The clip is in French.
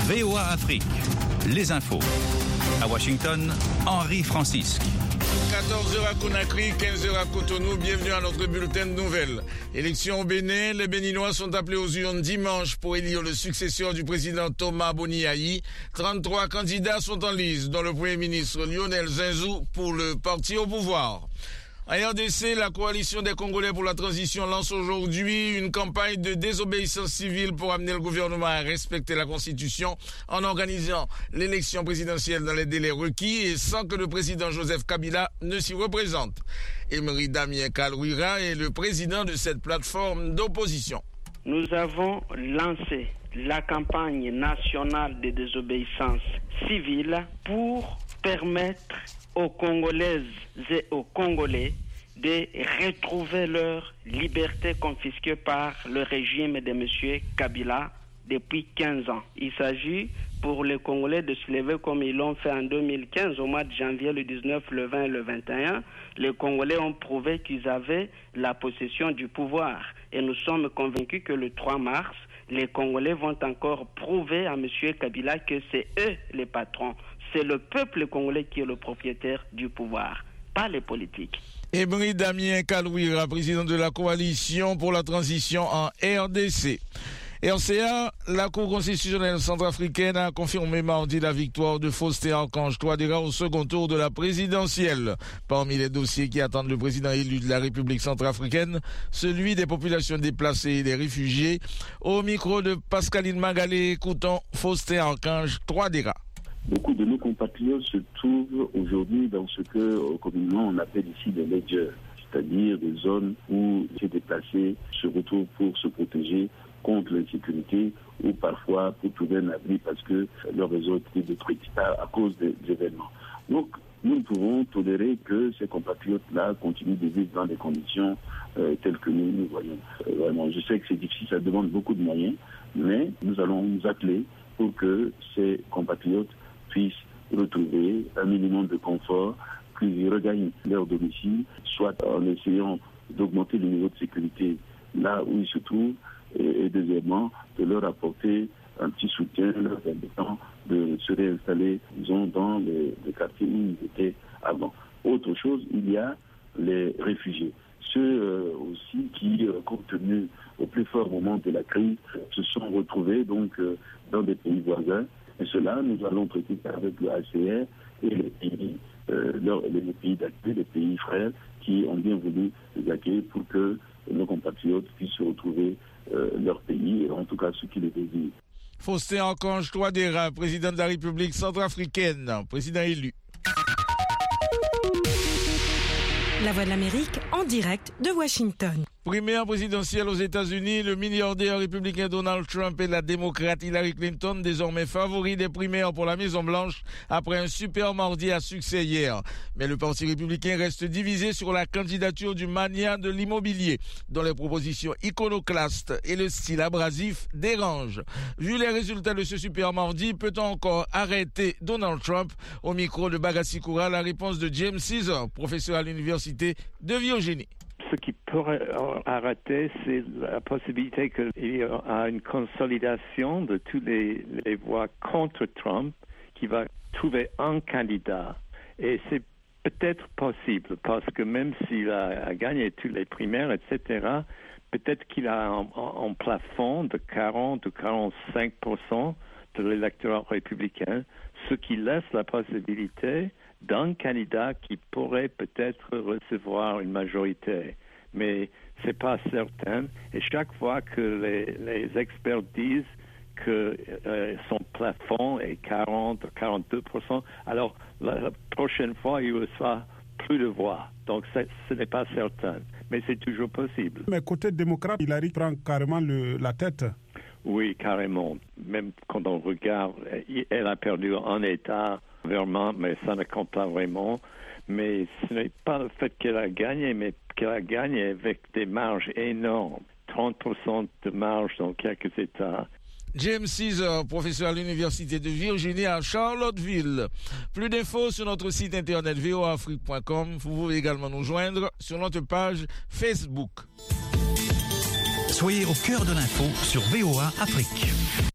VOA Afrique, les infos. À Washington, Henri Francisque. 14h à Conakry, 15h à Cotonou, bienvenue à notre bulletin de nouvelles. Élection au Bénin, les Béninois sont appelés aux urnes dimanche pour élire le successeur du président Thomas Boni-Yayi. 33 candidats sont en lice, dont le Premier ministre Lionel Zinsou pour le parti au pouvoir. En RDC, la coalition des Congolais pour la transition lance aujourd'hui une campagne de désobéissance civile pour amener le gouvernement à respecter la Constitution en organisant l'élection présidentielle dans les délais requis et sans que le président Joseph Kabila ne s'y représente. Emery Damien Kalouira est le président de cette plateforme d'opposition. Nous avons lancé la campagne nationale de désobéissance civile pour permettre aux Congolaises et aux Congolais de retrouver leur liberté confisquée par le régime de M. Kabila depuis 15 ans. Il s'agit pour les Congolais de se lever comme ils l'ont fait en 2015, au mois de janvier, le 19, le 20 et le 21. Les Congolais ont prouvé qu'ils avaient la possession du pouvoir. Et nous sommes convaincus que le 3 mars, les Congolais vont encore prouver à M. Kabila que c'est eux les patrons. C'est le peuple congolais qui est le propriétaire du pouvoir, pas les politiques. Emery Damien Kalouira, président de la coalition pour la transition en RDC. RCA, la Cour constitutionnelle centrafricaine a confirmé mardi la victoire de Faustin Archange Touadéra au second tour de la présidentielle. Parmi les dossiers qui attendent le président élu de la République centrafricaine, celui des populations déplacées et des réfugiés. Au micro de Pascaline Magalé, écoutons Faustin Archange Touadéra. Beaucoup de nos compatriotes se trouvent aujourd'hui dans ce que communément on appelle ici des ledgers, c'est-à-dire des zones où les déplacés se retrouvent pour se protéger contre l'insécurité ou parfois pour trouver un abri parce que leur réseau a été détruit à cause des événements. Donc, nous ne pouvons tolérer que ces compatriotes-là continuent de vivre dans des conditions telles que nous voyons. Vraiment, je sais que c'est difficile, ça demande beaucoup de moyens, mais nous allons nous atteler pour que ces compatriotes puissent retrouver un minimum de confort, qu'ils regagnent leur domicile, soit en essayant d'augmenter le niveau de sécurité là où ils se trouvent, et deuxièmement, de leur apporter un petit soutien leur permettant de se réinstaller, disons, dans les quartiers où ils étaient avant. Autre chose, il y a les réfugiés. Ceux aussi qui, compte tenu au plus fort moment de la crise, se sont retrouvés donc dans des pays voisins. Et cela, nous allons traiter avec le HCR et les pays d'accueil, les pays frères qui ont bien voulu les accueillir pour que nos compatriotes puissent se retrouver leur pays, et en tout cas ceux qui le désirent. Faustin Archange Touadéra, président de la République centrafricaine, président élu. La Voix de l'Amérique en direct de Washington. Primaire présidentielle aux États-Unis, le milliardaire républicain Donald Trump et la démocrate Hillary Clinton, désormais favoris des primaires pour la Maison-Blanche, après un super mardi à succès hier. Mais le Parti républicain reste divisé sur la candidature du mania de l'immobilier, dont les propositions iconoclastes et le style abrasif dérangent. Vu les résultats de ce super mardi, peut-on encore arrêter Donald Trump? Au micro de Bagassi Koura, la réponse de James Caesar, professeur à l'Université de Virginie. Ce qui pourrait arrêter, c'est la possibilité qu'il y ait une consolidation de toutes les voix contre Trump qui va trouver un candidat. Et c'est peut-être possible parce que même s'il a gagné toutes les primaires, etc., peut-être qu'il a un plafond de 40 ou 45% de l'électorat républicain, ce qui laisse la possibilité d'un candidat qui pourrait peut-être recevoir une majorité. Mais c'est pas certain. Et chaque fois que les experts disent que son plafond est 40 ou 42%, alors la prochaine fois, il reçoit plus de voix. Donc ce n'est pas certain. Mais c'est toujours possible. Mais côté démocrate, Hillary prend carrément la tête. Oui, carrément. Même quand on regarde, elle a perdu un État, Vermont, mais ça ne compte pas vraiment. Mais ce n'est pas le fait qu'elle a gagné, mais qu'elle a gagné avec des marges énormes. 30% de marge dans quelques États. James Caesar, professeur à l'Université de Virginie à Charlottesville. Plus d'infos sur notre site internet voaafrique.com. Vous pouvez également nous joindre sur notre page Facebook. Soyez au cœur de l'info sur VOA Afrique.